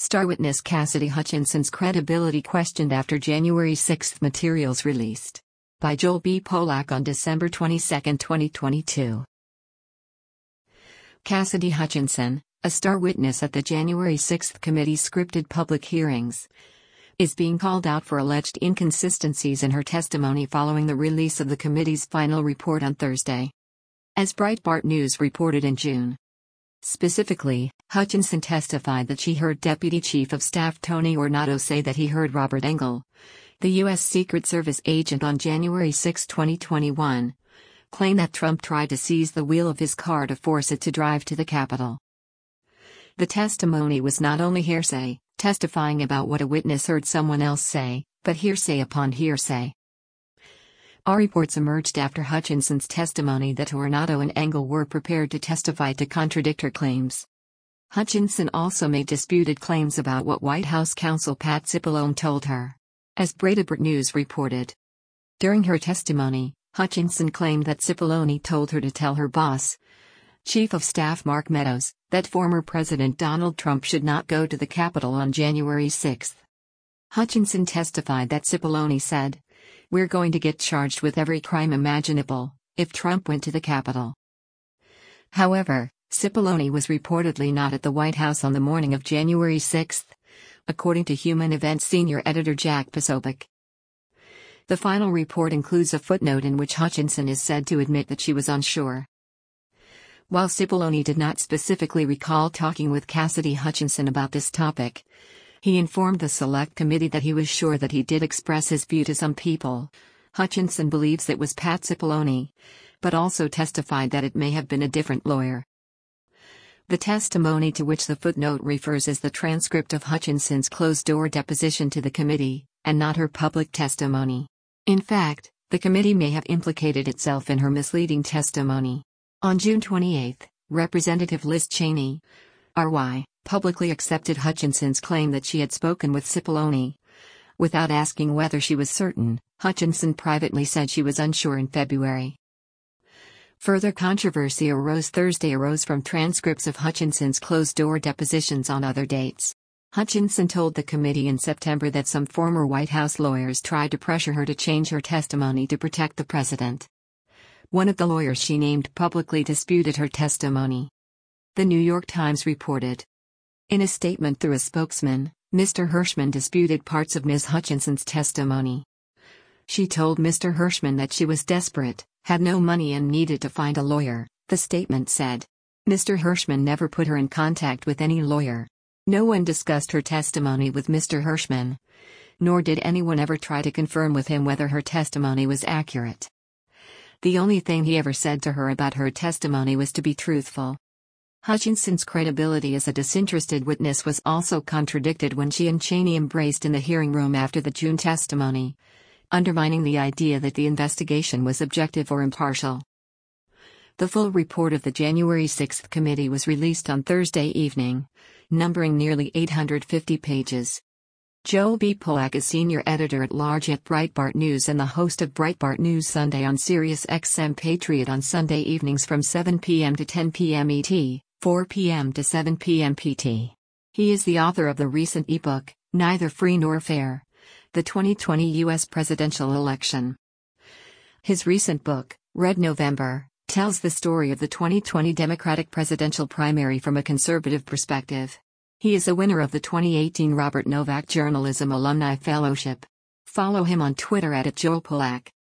Star witness Cassidy Hutchinson's credibility questioned after January 6 materials released. By Joel B. Polak on December 22, 2022. Cassidy Hutchinson, a star witness at the January 6 committee's scripted public hearings, is being called out for alleged inconsistencies in her testimony following the release of the committee's final report on Thursday. As Breitbart News reported in June. Specifically, Hutchinson testified that she heard Deputy Chief of Staff Tony Ornato say that he heard Robert Engel, the U.S. Secret Service agent on January 6, 2021, claim that Trump tried to seize the wheel of his car to force it to drive to the Capitol. The testimony was not only hearsay, testifying about what a witness heard someone else say, but hearsay upon hearsay. Our reports emerged after Hutchinson's testimony that Ornato and Engel were prepared to testify to contradict her claims. Hutchinson also made disputed claims about what White House counsel Pat Cipollone told her. As Breitbart News reported. During her testimony, Hutchinson claimed that Cipollone told her to tell her boss, Chief of Staff Mark Meadows, that former President Donald Trump should not go to the Capitol on January 6. Hutchinson testified that Cipollone said, "We're going to get charged with every crime imaginable if Trump went to the Capitol." However, Cipollone was reportedly not at the White House on the morning of January 6, according to Human Events senior editor Jack Posobiec. The final report includes a footnote in which Hutchinson is said to admit that she was unsure. While Cipollone did not specifically recall talking with Cassidy Hutchinson about this topic, he informed the Select Committee that he was sure that he did express his view to some people. Hutchinson believes it was Pat Cipollone, but also testified that it may have been a different lawyer. The testimony to which the footnote refers is the transcript of Hutchinson's closed-door deposition to the committee, and not her public testimony. In fact, the committee may have implicated itself in her misleading testimony. On June 28, Representative Liz Cheney, RY, publicly accepted Hutchinson's claim that she had spoken with Cipollone. Without asking whether she was certain, Hutchinson privately said she was unsure in February. Further controversy arose from transcripts of Hutchinson's closed-door depositions on other dates. Hutchinson told the committee in September that some former White House lawyers tried to pressure her to change her testimony to protect the president. One of the lawyers she named publicly disputed her testimony. The New York Times reported. In a statement through a spokesman, Mr. Hirschman disputed parts of Ms. Hutchinson's testimony. She told Mr. Hirschman that she was desperate, had no money and needed to find a lawyer, the statement said. Mr. Hirschman never put her in contact with any lawyer. No one discussed her testimony with Mr. Hirschman, nor did anyone ever try to confirm with him whether her testimony was accurate. The only thing he ever said to her about her testimony was to be truthful. Hutchinson's credibility as a disinterested witness was also contradicted when she and Cheney embraced in the hearing room after the June testimony, undermining the idea that the investigation was objective or impartial. The full report of the January 6 committee was released on Thursday evening, numbering nearly 850 pages. Joel B. Polak is senior editor-at-large at Breitbart News and the host of Breitbart News Sunday on Sirius XM Patriot on Sunday evenings from 7 p.m. to 10 p.m. ET, 4 p.m. to 7 p.m. PT. He is the author of the recent ebook, Neither Free Nor Fair: The 2020 U.S. Presidential Election. His recent book, Red November, tells the story of the 2020 Democratic presidential primary from a conservative perspective. He is a winner of the 2018 Robert Novak Journalism Alumni Fellowship. Follow him on Twitter @JoelPolak.